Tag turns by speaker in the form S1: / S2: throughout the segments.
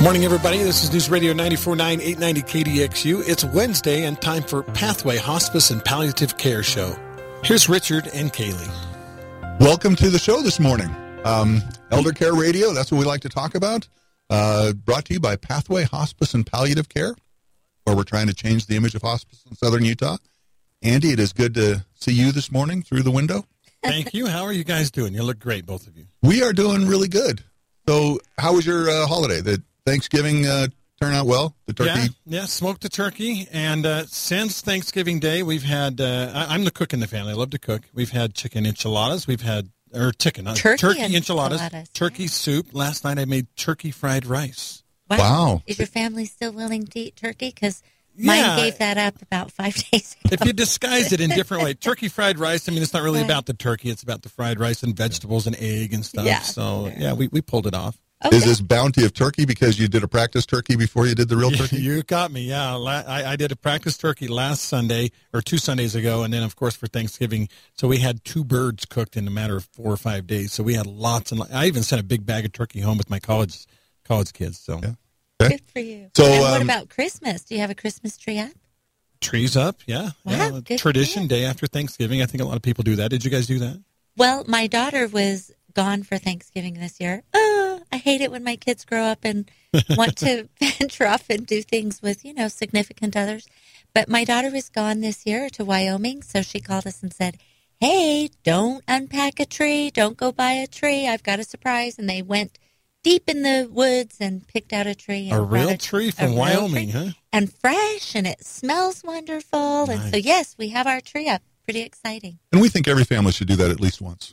S1: Morning, everybody. This is News Radio 94.9, 890 KDXU. It's Wednesday and time for Pathway Hospice and Palliative Care Show. Here's Richard and Kaylee.
S2: Welcome to the show this morning. Elder Care Radio, that's what we like to talk about. Brought to you by Pathway Hospice and Palliative Care, where we're trying to change the image of hospice in southern Utah. Andy, it is good to see you this morning through the window.
S1: Thank you. How are you guys doing? You look great, both of you.
S2: We are doing really good. So how was your holiday? The Thanksgiving turn out well? The turkey?
S1: Yeah, smoked the turkey. And since Thanksgiving Day, we've had, I'm the cook in the family. I love to cook. We've had chicken enchiladas. We've had, turkey enchiladas. Turkey soup. Last night I made turkey fried rice.
S2: Wow.
S3: Is your family still willing to eat turkey? Because mine gave that up about 5 days ago.
S1: If you disguise it in different ways. Turkey fried rice, I mean, it's not really about the turkey. It's about the fried rice and vegetables and egg and stuff. Yeah. So, we pulled it off.
S3: Okay.
S2: Is this bounty of turkey because you did a practice turkey before you did the real turkey?
S1: You got me, yeah. I did a practice turkey last Sunday, or 2 Sundays ago, and then, of course, for Thanksgiving. So we had 2 birds cooked in a matter of 4 or 5 days. So we had lots and lots. I even sent a big bag of turkey home with my college kids. So
S2: yeah. Okay.
S3: Good for you.
S2: So,
S3: and what about Christmas? Do you have a Christmas tree up?
S1: Trees up, yeah.
S3: Wow,
S1: yeah. Tradition day after Thanksgiving. I think a lot of people do that. Did you guys do that?
S3: Well, my daughter was gone for Thanksgiving this year. I hate it when my kids grow up and want to venture off and do things with, significant others. But my daughter was gone this year to Wyoming, so she called us and said, hey, don't unpack a tree. Don't go buy a tree. I've got a surprise. And they went deep in the woods and picked out a tree. And
S1: a real tree from Wyoming, huh?
S3: And fresh, and it smells wonderful.
S1: Nice.
S3: And so, yes, we have our tree up. Pretty exciting.
S2: And we think every family should do that at least once.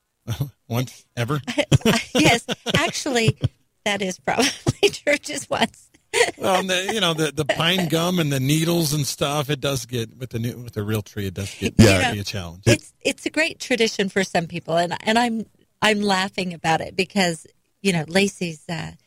S1: Once? Ever?
S3: Yes. Actually, that is probably true, just once.
S1: Well, the pine gum and the needles and stuff, it does get, with the real tree, it does get be a challenge.
S3: It's a great tradition for some people, and I'm laughing about it because, Lacey's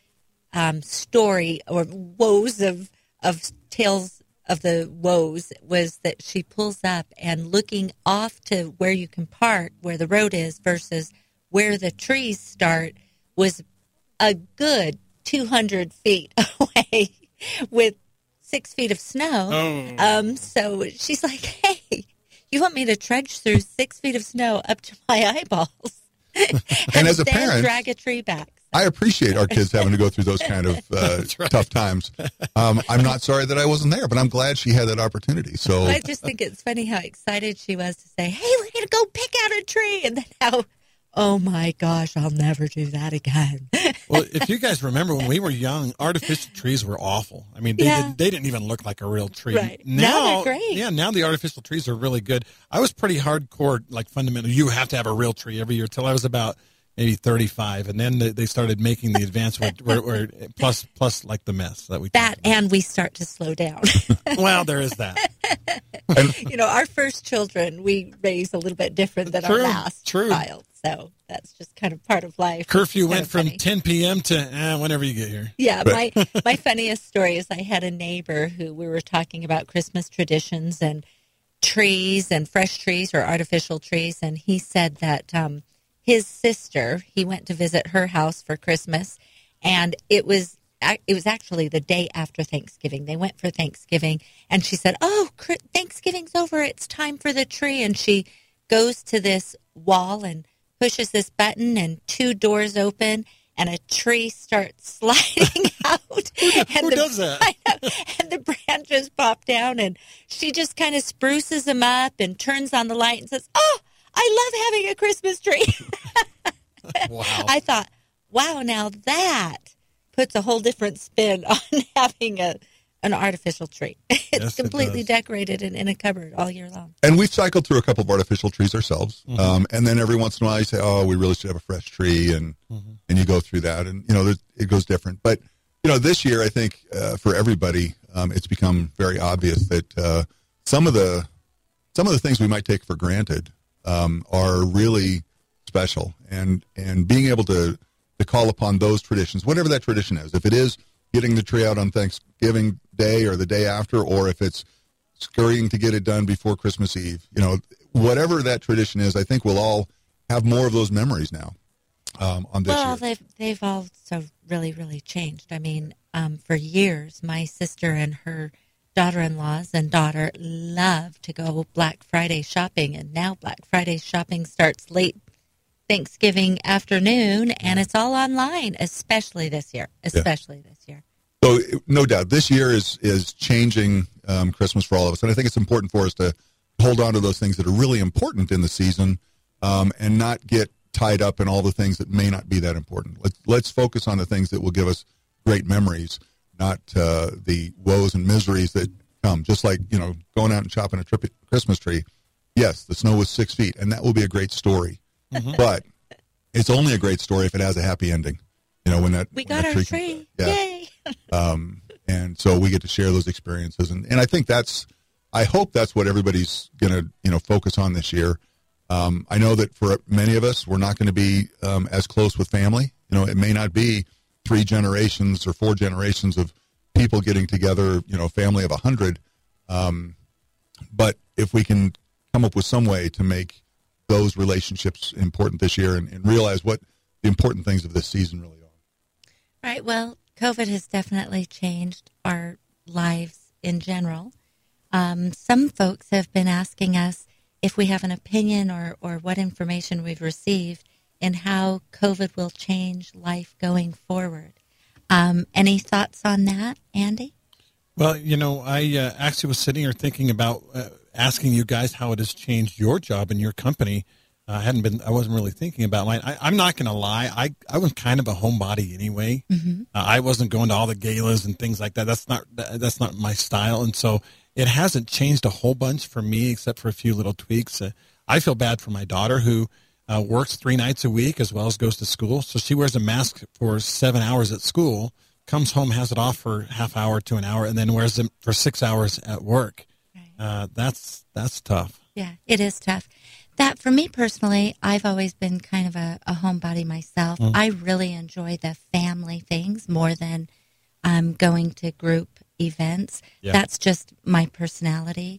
S3: story or woes of tales of the woes was that she pulls up and looking off to where you can park, where the road is versus where the trees start, was a good 200 feet away with 6 feet of snow.
S1: Oh.
S3: So she's like, hey, you want me to trudge through 6 feet of snow up to my eyeballs
S2: and as a
S3: then
S2: parent,
S3: drag a tree back?
S2: I appreciate our kids having to go through those kind of
S1: right.
S2: tough times. I'm not sorry that I wasn't there, but I'm glad she had that opportunity. So
S3: I just think it's funny how excited she was to say, hey, we're going to go pick out a tree. And then how, oh my gosh, I'll never do that again.
S1: Well, if you guys remember when we were young, artificial trees were awful. I mean, they didn't even look like a real tree.
S3: Right.
S1: Now
S3: they're great.
S1: Yeah, now the artificial trees are really good. I was pretty hardcore, like fundamental. You have to have a real tree every year till I was about maybe 35, and then they started making the advancement where plus like the mess that we
S3: and we start to slow down.
S1: Well, there is that.
S3: Our first children we raise a little bit different than our last child, so that's just kind of part of life.
S1: Curfew went from 10 p.m. to whenever you get here.
S3: Yeah, my funniest story is I had a neighbor who we were talking about Christmas traditions and trees and fresh trees or artificial trees, and he said that his sister, he went to visit her house for Christmas, and it was actually the day after Thanksgiving. They went for Thanksgiving, and she said, oh, Thanksgiving's over. It's time for the tree. And she goes to this wall and pushes this button, and 2 doors open, and a tree starts sliding out.
S1: Who does that?
S3: I know, and the branches pop down, and she just kind of spruces them up and turns on the light and says, oh, I love having a Christmas tree.
S1: Wow.
S3: I thought, wow, now that puts a whole different spin on having an artificial tree. It's completely decorated and in a cupboard all year long.
S2: And we've cycled through a couple of artificial trees ourselves.
S1: Mm-hmm.
S2: And then every once in a while you say, oh, we really should have a fresh tree. And you go through that. And, it goes different. But, this year, I think for everybody, it's become very obvious that some of the things we might take for granted are really special. And being able to call upon those traditions, whatever that tradition is, if it is getting the tree out on Thanksgiving Day or the day after, or if it's scurrying to get it done before Christmas Eve, whatever that tradition is, I think we'll all have more of those memories now on this year.
S3: Well, they've all so really, really changed. I mean, for years, my sister and her daughter-in-laws and daughter love to go Black Friday shopping, and now Black Friday shopping starts late Thanksgiving afternoon, and it's all online, especially this year.
S2: So no doubt, this year is changing Christmas for all of us, and I think it's important for us to hold on to those things that are really important in the season, and not get tied up in all the things that may not be that important. Let's focus on the things that will give us great memories, not the woes and miseries that come. Just like, going out and chopping a Christmas tree. Yes, the snow was 6 feet, and that will be a great story. Mm-hmm. But it's only a great story if it has a happy ending.
S3: We got our tree. Yay!
S2: And so we get to share those experiences, and I think I hope that's what everybody's going to focus on this year. I know that for many of us, we're not going to be as close with family. It may not be 3 generations or 4 generations of people getting together, a family of 100. But if we can come up with some way to make those relationships important this year and realize what the important things of this season really are.
S3: Right. Well, COVID has definitely changed our lives in general. Some folks have been asking us if we have an opinion or what information we've received in how COVID will change life going forward. Any thoughts on that, Andy?
S1: Well, I actually was sitting here thinking about asking you guys how it has changed your job and your company. I wasn't really thinking about mine. I'm not going to lie. I was kind of a homebody anyway. Mm-hmm. I wasn't going to all the galas and things like that. That's not my style. And so it hasn't changed a whole bunch for me, except for a few little tweaks. I feel bad for my daughter who works 3 nights a week as well as goes to school. So she wears a mask for 7 hours at school, comes home, has it off for half hour to an hour, and then wears it for 6 hours at work. Right. That's tough.
S3: Yeah, it is tough. That, for me personally, I've always been kind of a homebody myself. Mm. I really enjoy the family things more than going to group events. Yeah. That's just my personality.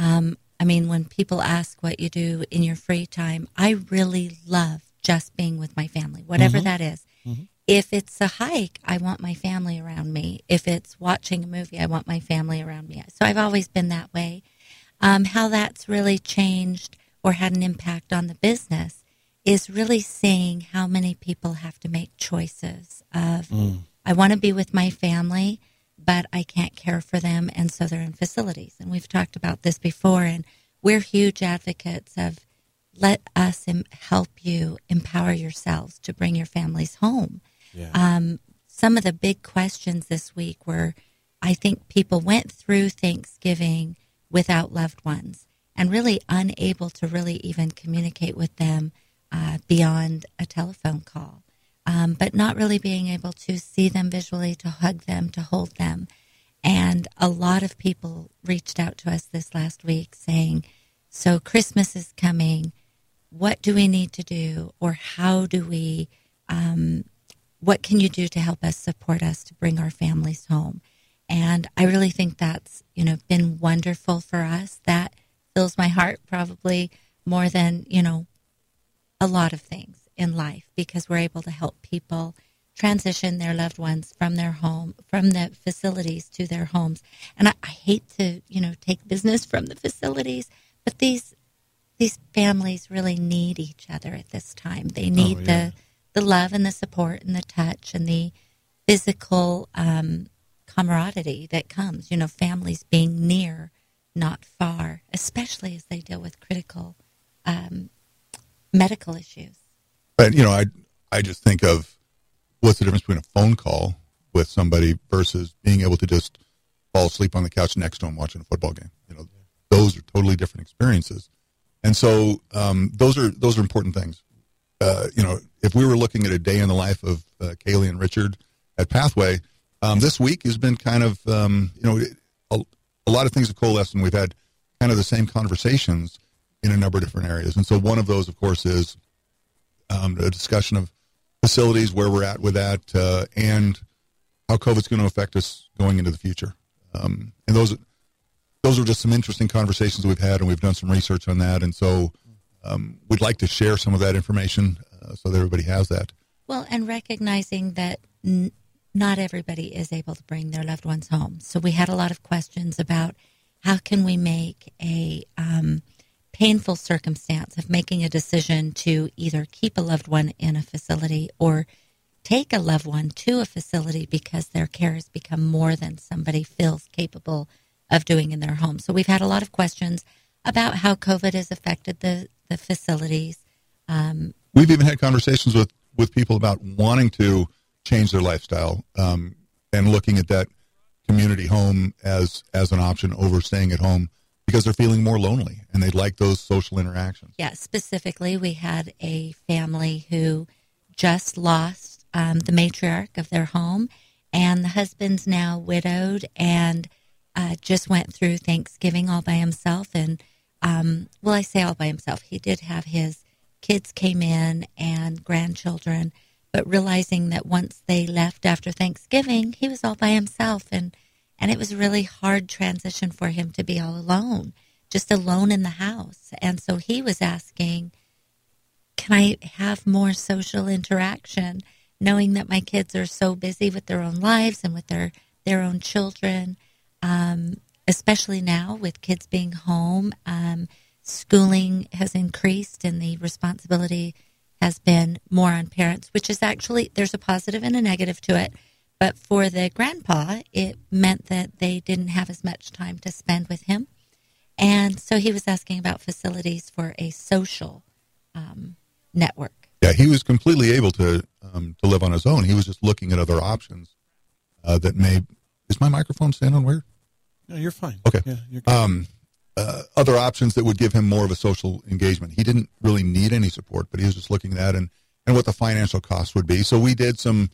S3: When people ask what you do in your free time, I really love just being with my family, whatever mm-hmm. that is. Mm-hmm. If it's a hike, I want my family around me. If it's watching a movie, I want my family around me. So I've always been that way. How that's really changed or had an impact on the business is really seeing how many people have to make choices of, I want to be with my family, but I can't care for them, and so they're in facilities. And we've talked about this before, and we're huge advocates of let us help you empower yourselves to bring your families home. Yeah. Some of the big questions this week were, I think people went through Thanksgiving without loved ones and really unable to really even communicate with them beyond a telephone call, but not really being able to see them visually, to hug them, to hold them. And a lot of people reached out to us this last week saying, so Christmas is coming. What do we need to do? Or how do we, what can you do to help us support us to bring our families home? And I really think that's, been wonderful for us. That fills my heart probably more than, a lot of things in life, because we're able to help people transition their loved ones from their home, from the facilities to their homes. And I hate to, take business from the facilities, but these families really need each other at this time. They need the love and the support and the touch and the physical camaraderie that comes, families being near, not far, especially as they deal with critical medical issues.
S2: But, I just think of what's the difference between a phone call with somebody versus being able to just fall asleep on the couch next to them watching a football game. Those are totally different experiences. And so those are important things. If we were looking at a day in the life of Kaylee and Richard at Pathway, this week has been kind of, a lot of things have coalesced, and we've had kind of the same conversations in a number of different areas. And so one of those, of course, is a discussion of facilities, where we're at with that, and how COVID's going to affect us going into the future. And those are just some interesting conversations we've had, and we've done some research on that. And so we'd like to share some of that information so that everybody has that.
S3: Well, and recognizing that not everybody is able to bring their loved ones home. So we had a lot of questions about how can we make a painful circumstance of making a decision to either keep a loved one in a facility or take a loved one to a facility because their care has become more than somebody feels capable of doing in their home. So we've had a lot of questions about how COVID has affected the facilities.
S2: We've even had conversations with people about wanting to change their lifestyle and looking at that community home as an option over staying at home because they're feeling more lonely and they'd like those social interactions.
S3: Yeah, specifically, we had a family who just lost the matriarch of their home, and the husband's now widowed and just went through Thanksgiving all by himself. And, well, I say all by himself. He did have his kids came in and grandchildren, but realizing that once they left after Thanksgiving, he was all by himself. And it was a really hard transition for him to be all alone, just alone in the house. And so he was asking, can I have more social interaction, knowing that my kids are so busy with their own lives and with their own children, especially now with kids being home. Schooling has increased and the responsibility has been more on parents, which is actually, there's a positive and a negative to it. But for the grandpa, it meant that they didn't have as much time to spend with him. And so he was asking about facilities for a social network.
S2: Yeah, he was completely able to live on his own. He was just looking at other options that may. Is my microphone standing weird?
S1: No, you're fine.
S2: Okay.
S1: Yeah, you're good.
S2: Other options that would give him more of a social engagement. He didn't really need any support, but he was just looking at that and what the financial cost would be. So we did some,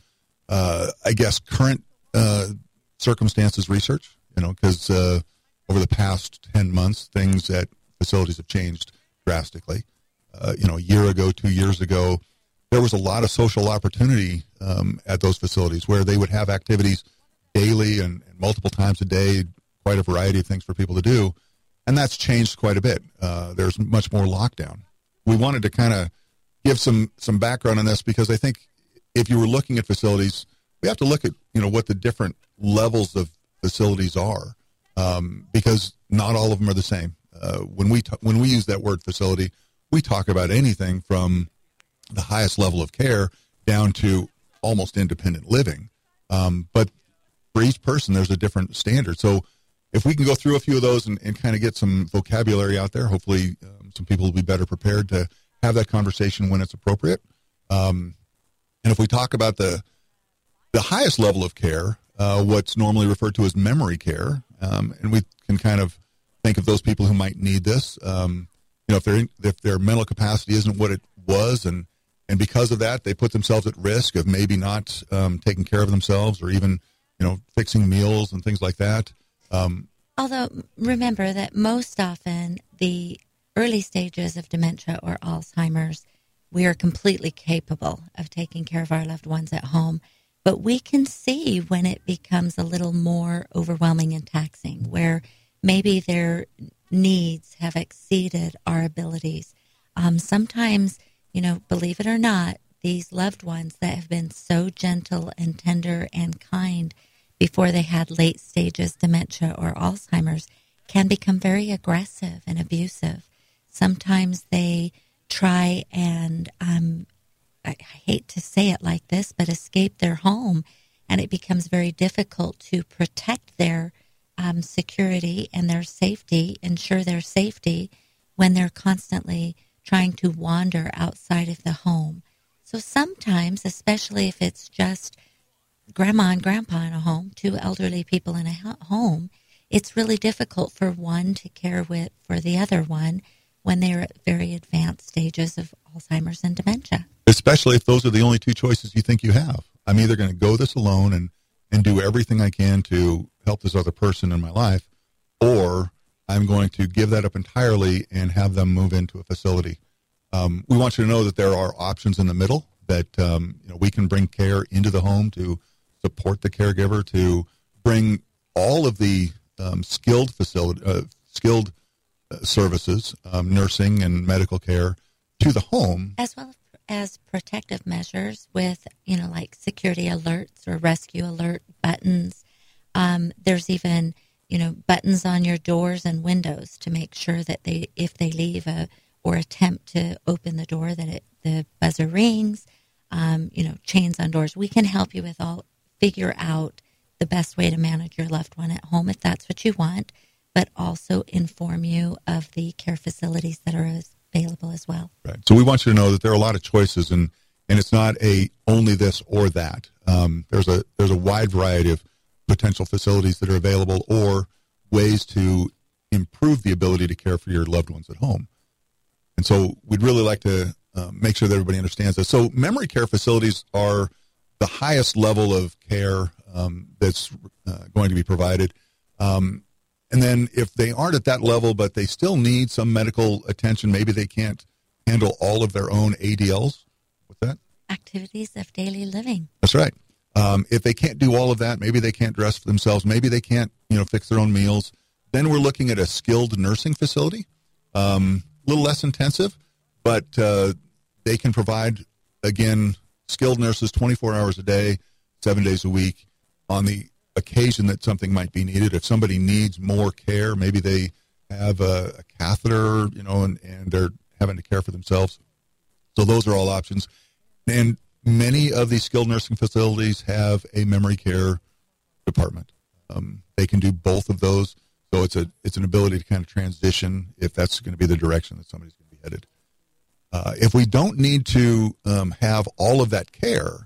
S2: I guess, current circumstances research, because over the past 10 months, things at facilities have changed drastically. A year ago, 2 years ago, there was a lot of social opportunity at those facilities where they would have activities daily and multiple times a day, quite a variety of things for people to do. And that's changed quite a bit. There's much more lockdown. We wanted to kind of give some background on this because I think if you were looking at facilities, we have to look at, what the different levels of facilities are because not all of them are the same. When we use that word facility, we talk about anything from the highest level of care down to almost independent living. But for each person, there's a different standard. So if we can go through a few of those and kind of get some vocabulary out there, hopefully some people will be better prepared to have that conversation when it's appropriate. And if we talk about the highest level of care, what's normally referred to as memory care, and we can kind of think of those people who might need this, if their mental capacity isn't what it was, and because of that, they put themselves at risk of maybe not taking care of themselves or even, fixing meals and things like that.
S3: Although, remember that most often the early stages of dementia or Alzheimer's, we are completely capable of taking care of our loved ones at home. But we can see when it becomes a little more overwhelming and taxing, where maybe their needs have exceeded our abilities. Sometimes, believe it or not, these loved ones that have been so gentle and tender and kind before they had late stages dementia or Alzheimer's can become very aggressive and abusive. Sometimes they try and, I hate to say it like this, but escape their home, and it becomes very difficult to protect their security and their safety, ensure their safety when they're constantly trying to wander outside of the home. So sometimes, especially if it's just grandma and grandpa in a home, two elderly people in a home, it's really difficult for one to care for the other one when they're at very advanced stages of Alzheimer's and dementia.
S2: Especially if those are the only two choices you think you have. I'm either going to go this alone and do everything I can to help this other person in my life, or I'm going to give that up entirely and have them move into a facility. We want you to know that there are options in the middle, that we can bring care into the home to support the caregiver, to bring all of the skilled services, nursing and medical care to the home.
S3: As well as protective measures with, like security alerts or rescue alert buttons. There's even, buttons on your doors and windows to make sure that if they leave or attempt to open the door, that the buzzer rings. Chains on doors. We can help you figure out the best way to manage your loved one at home if that's what you want, but also inform you of the care facilities that are available as well.
S2: Right. So we want you to know that there are a lot of choices, and it's not only this or that. There's a wide variety of potential facilities that are available or ways to improve the ability to care for your loved ones at home. And so we'd really like to make sure that everybody understands this. So memory care facilities are the highest level of care that's going to be provided. And then if they aren't at that level, but they still need some medical attention, maybe they can't handle all of their own ADLs. What's that?
S3: Activities of daily living.
S2: That's right. If they can't do all of that, maybe they can't dress for themselves, maybe they can't, fix their own meals, then we're looking at a skilled nursing facility, a little less intensive, but they can provide, again, skilled nurses 24 hours a day, 7 days a week on the occasion that something might be needed. If somebody needs more care, maybe they have a catheter, and they're having to care for themselves. So those are all options. And many of these skilled nursing facilities have a memory care department. They can do both of those. So it's an ability to kind of transition if that's going to be the direction that somebody's going to be headed. If we don't need to have all of that care,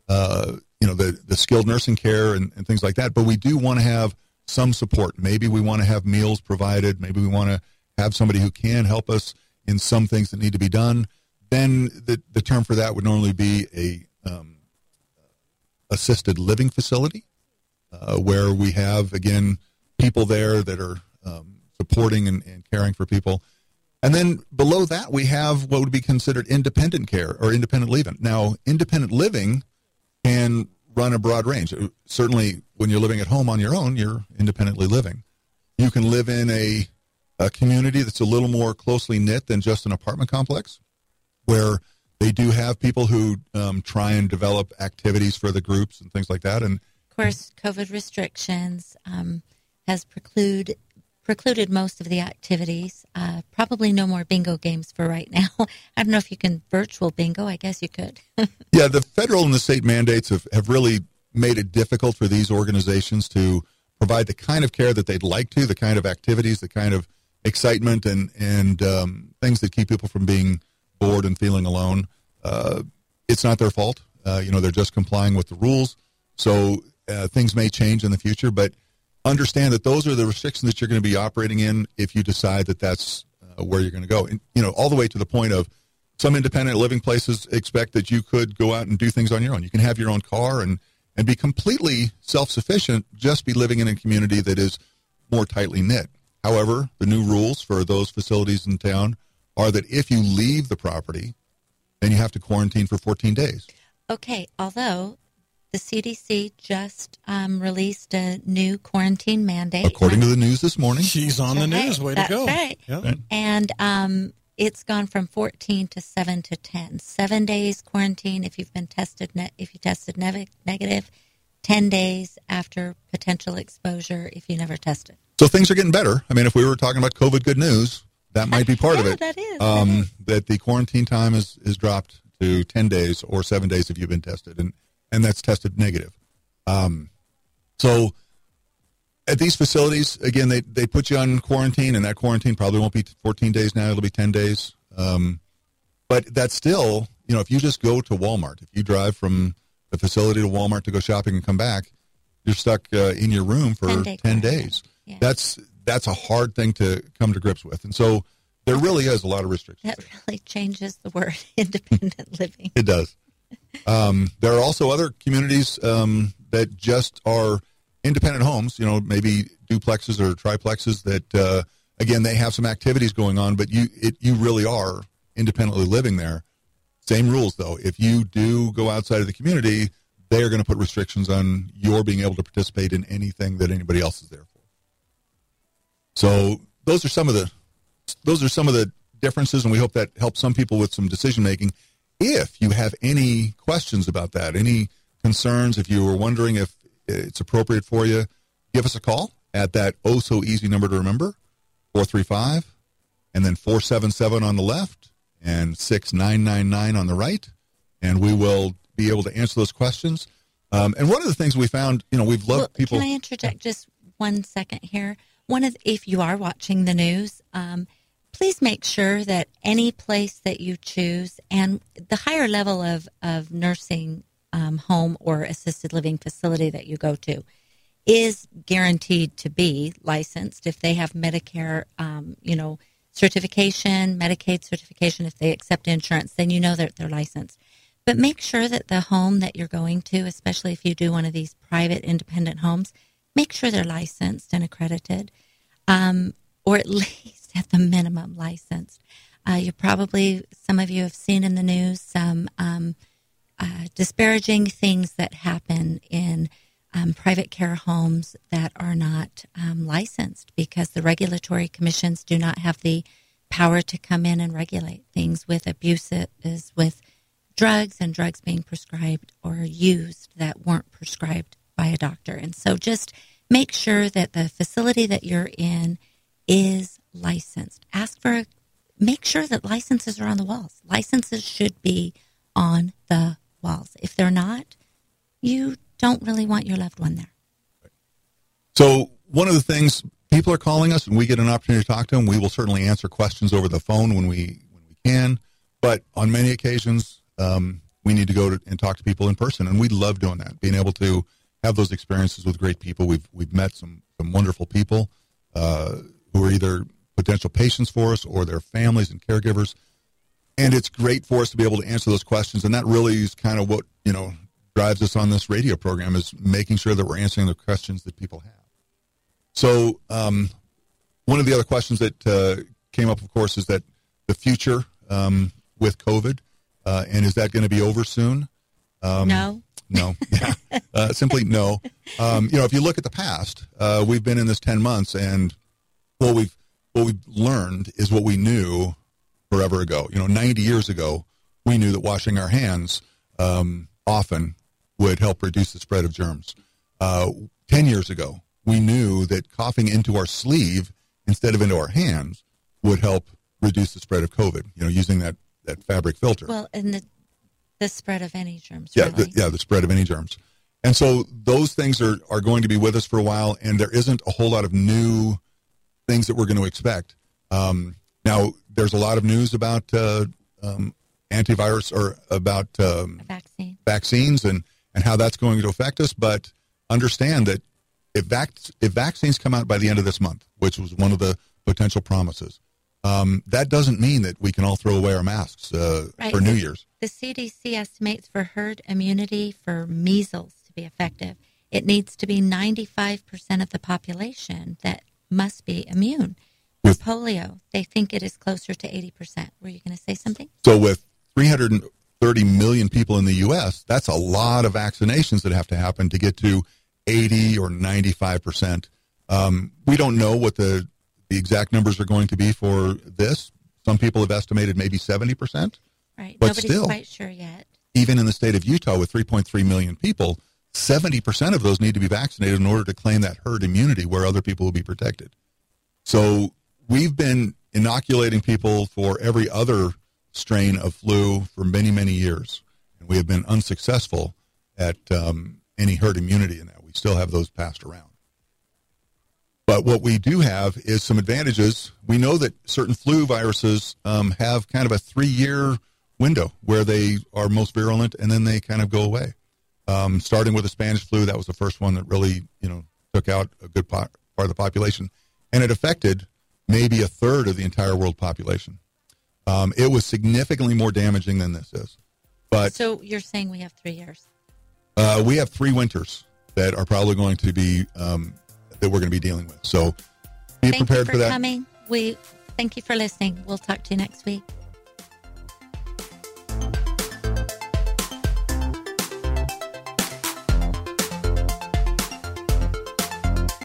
S2: the skilled nursing care and things like that, but we do want to have some support. Maybe we want to have meals provided. Maybe we want to have somebody who can help us in some things that need to be done. Then the term for that would normally be a assisted living facility, where we have, again, people there that are supporting and caring for people. And then below that, we have what would be considered independent care or independent living. Now, independent living can run a broad range. Certainly, when you're living at home on your own, you're independently living. You can live in a community that's a little more closely knit than just an apartment complex, where they do have people who try and develop activities for the groups and things like that. And
S3: of course, COVID restrictions has precluded most of the activities. Probably no more bingo games for right now. I don't know if you can virtual bingo. I guess you could.
S2: Yeah, the federal and the state mandates have really made it difficult for these organizations to provide the kind of care that they'd like to, the kind of activities, the kind of excitement and things that keep people from being bored and feeling alone. It's not their fault. They're just complying with the rules. So things may change in the future, but understand that those are the restrictions that you're going to be operating in if you decide that that's where you're going to go. And, all the way to the point of some independent living places expect that you could go out and do things on your own. You can have your own car and be completely self-sufficient, just be living in a community that is more tightly knit. However, the new rules for those facilities in town are that if you leave the property, then you have to quarantine for 14 days.
S3: Okay, although the CDC just released a new quarantine mandate.
S2: According to the news this morning.
S1: She's on the news. Way to go.
S3: Right. Yep. And it's gone from 14 to 7 to 10. 7 days quarantine if you've been tested, if you tested negative, 10 days after potential exposure if you never tested.
S2: So things are getting better. I mean, if we were talking about COVID good news, that might be part of it.
S3: That is.
S2: That the quarantine time is dropped to 10 days or 7 days if you've been tested, and that's tested negative. So at these facilities, again, they put you on quarantine, and that quarantine probably won't be 14 days now. It'll be 10 days. But that's still, if you just go to Walmart, if you drive from the facility to Walmart to go shopping and come back, you're stuck in your room for 10 days. Yeah. That's a hard thing to come to grips with. And so there really is a lot of restrictions.
S3: That really changes the word independent living.
S2: It does. There are also other communities that just are independent homes, maybe duplexes or triplexes that, again, they have some activities going on, but you really are independently living there. Same rules, though. If you do go outside of the community, they are going to put restrictions on your being able to participate in anything that anybody else is there for. So those are some of the differences, and we hope that helps some people with some decision making. If you have any questions about that, any concerns, if you were wondering if it's appropriate for you, give us a call at that oh-so-easy number to remember, 435, and then 477 on the left, and 6999 on the right, and we will be able to answer those questions. And one of the things we found, we've loved people.
S3: Can I interject just 1 second here? If you are watching the news, please make sure that any place that you choose and the higher level of nursing home or assisted living facility that you go to is guaranteed to be licensed. If they have Medicare, certification, Medicaid certification, if they accept insurance, then you know that they're licensed. But make sure that the home that you're going to, especially if you do one of these private independent homes, make sure they're licensed and accredited, or at least at the minimum licensed. Some of you have seen in the news some disparaging things that happen in private care homes that are not licensed because the regulatory commissions do not have the power to come in and regulate things with abuses, with drugs and drugs being prescribed or used that weren't prescribed by a doctor. And so just make sure that the facility that you're in is licensed. Make sure that licenses are on the walls. Licenses should be on the walls. If they're not, you don't really want your loved one there.
S2: So one of the things, people are calling us and we get an opportunity to talk to them. We will certainly answer questions over the phone when we can. But on many occasions, we need to go and talk to people in person, and we love doing that. Being able to have those experiences with great people. We've met some wonderful people who are either potential patients for us or their families and caregivers, and it's great for us to be able to answer those questions. And that really is kind of what drives us on this radio program, is making sure that we're answering the questions that people have. So one of the other questions that came up, of course, is that the future with COVID. And is that going to be over soon?
S3: No.
S2: No. Yeah. Simply no. If you look at the past, we've been in this 10 months, and what we've learned is what we knew forever ago. 90 years ago, we knew that washing our hands often would help reduce the spread of germs. 10 years ago, we knew that coughing into our sleeve instead of into our hands would help reduce the spread of COVID, using that fabric filter.
S3: Well, and the spread of any germs.
S2: Yeah,
S3: really.
S2: the spread of any germs. And so those things are going to be with us for a while, and there isn't a whole lot of new things that we're going to expect. Now, there's a lot of news about antivirus or about vaccines and how that's going to affect us, but understand that if vaccines come out by the end of this month, which was one of the potential promises, that doesn't mean that we can all throw away our masks for New Year's.
S3: The CDC estimates for herd immunity for measles to be effective, it needs to be 95% of the population that must be immune. With polio, they think it is closer to 80%. Were you going to say something?
S2: So with 330 million people in the U.S., that's a lot of vaccinations that have to happen to get to 80 or 95%. We don't know what the exact numbers are going to be for this. Some people have estimated maybe 70%.
S3: Right.
S2: But
S3: Nobody's
S2: still,
S3: quite sure yet.
S2: Even in the state of Utah with 3.3 million people, 70% of those need to be vaccinated in order to claim that herd immunity where other people will be protected. So we've been inoculating people for every other strain of flu for many, many years. And we have been unsuccessful at any herd immunity in that. We still have those passed around. But what we do have is some advantages. We know that certain flu viruses have kind of a 3-year window where they are most virulent, and then they kind of go away. Starting with the Spanish flu, that was the first one that really, took out a good part of the population. And it affected maybe a third of the entire world population. It was significantly more damaging than this is. But
S3: so you're saying we have 3 years?
S2: We have 3 winters that are probably going to be... that we're going to be dealing with. So be prepared for that.
S3: Thank you for coming. Thank you for listening. We'll talk to you next week.